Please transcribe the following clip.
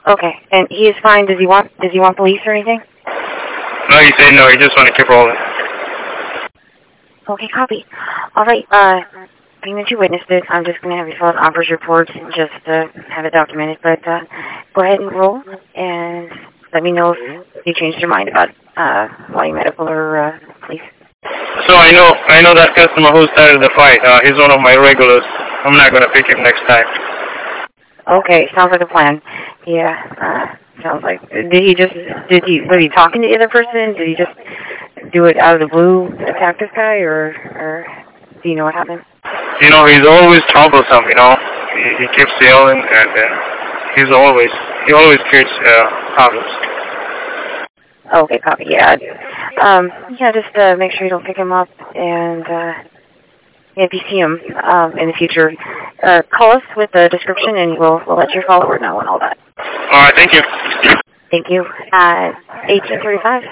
Okay, and he is fine. Does he want police or anything? No, he said no. He just want to keep rolling. Okay, copy. All right. Being that you witnessed it, I'm just going to have you fill out an officer's report and just have it documented. But go ahead and roll, and let me know if you changed your mind about wanting medical or police. So I know that customer who started the fight. He's one of my regulars. I'm not going to pick him next time. Okay, sounds like a plan. Yeah, sounds like. Was he talking to the other person? Did he just do it out of the blue, attack this guy, or do you know what happened? You know, he's always troublesome, you know. He keeps yelling, and he always creates problems. Okay, copy. Yeah. Just make sure you don't pick him up, and if you see him in the future, call us with the description, and we'll let your follower know and all that. All right, thank you. Thank you. 1835.